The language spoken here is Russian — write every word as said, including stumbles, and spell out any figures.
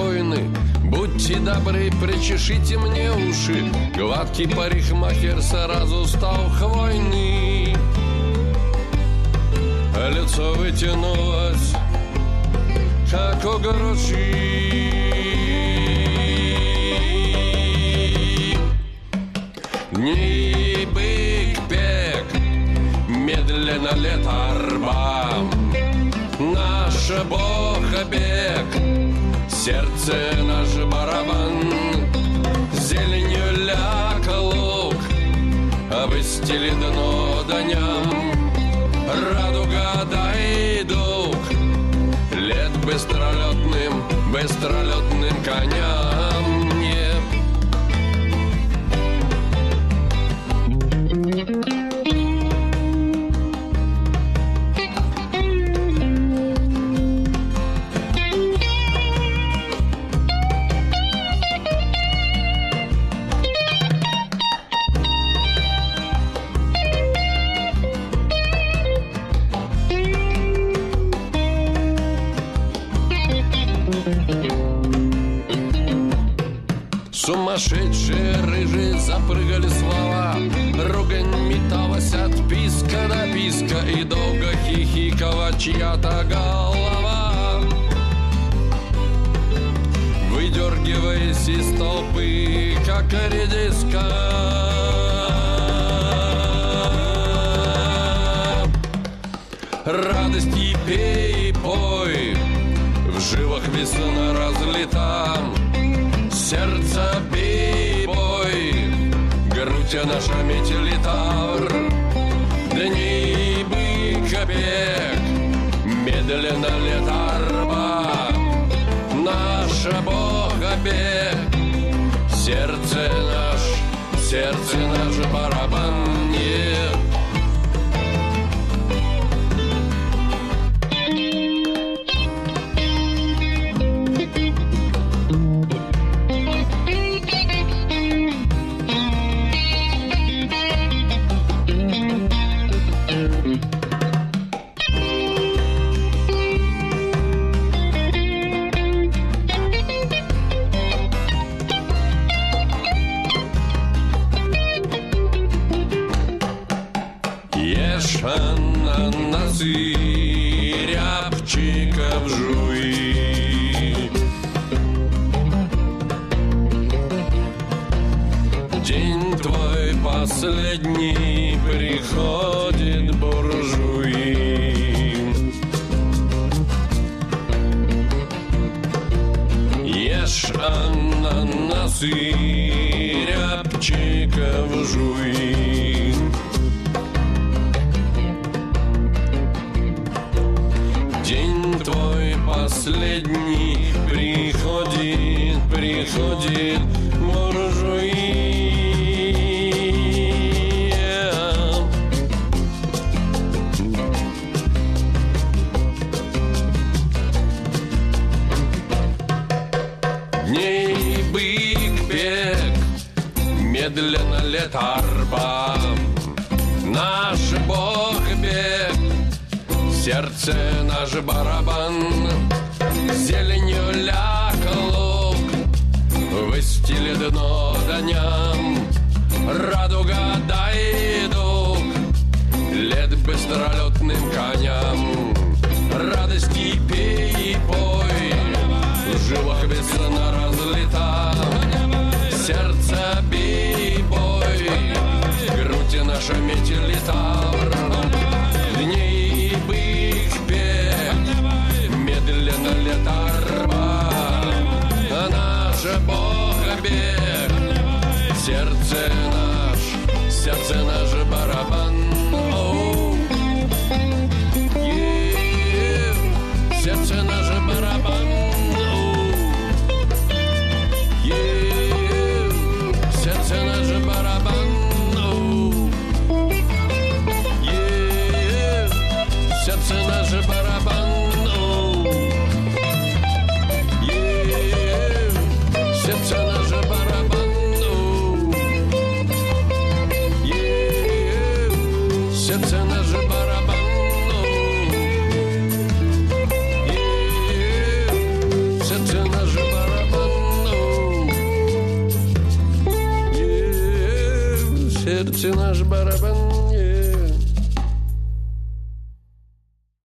спокойны. Будьте добры, причешите мне уши. Гладкий парикмахер сразу стал хвойный. Лицо вытянулось, как у груши. Дней бык-бег, медленно лет арба. Наш Бог бег, сердце наш барабан. Зеленью ляг лук, выстели дно дням. Радуга дай дух, лет быстролетным, быстролетным коням. Не. Сумасшедшие рыжие запрыгали слова. Ругань металась от писка до писка, и долго хихикала чья-то голова. Выдергиваясь из толпы, как редиска. Радости пей и пой, в жилах весна разлита. Сердце бей, бой, грудь наша метелитар. Дней быка бег, медленно лет арба. Наш Бога бег, сердце наш, сердце наш барабан. Нет. Ананасы, рябчиков жуй. День твой последний, приходит буржуй. Ешь ананасы, рябчиков жуй. День твой последний, приходит, приходит буржуй. Дней бык-бег, медленно лет арба. Наш Бог бег, сердце наш барабан. Зеленью ляг лук, выстели дно дням. Радуга дай дух, лет быстролетным коням. Радости пей и пой, в жилах весна разлита. Сердце бей и бой, грудь наша метелитар. Дней бык-бег, медленно лет арба. Наш Бог бег, сердце наш, сердце наш барабан. Оу. Yeah. Сердце наш барабан. Оу. Yeah. Сердце наш барабан. Оу. Yeah. Сердце наш барабан. Оу. Yeah. Сердце наш барабан. Оу. Yeah. Сердце наш барабан. Сердце наш барабан. szepce nasz baraban.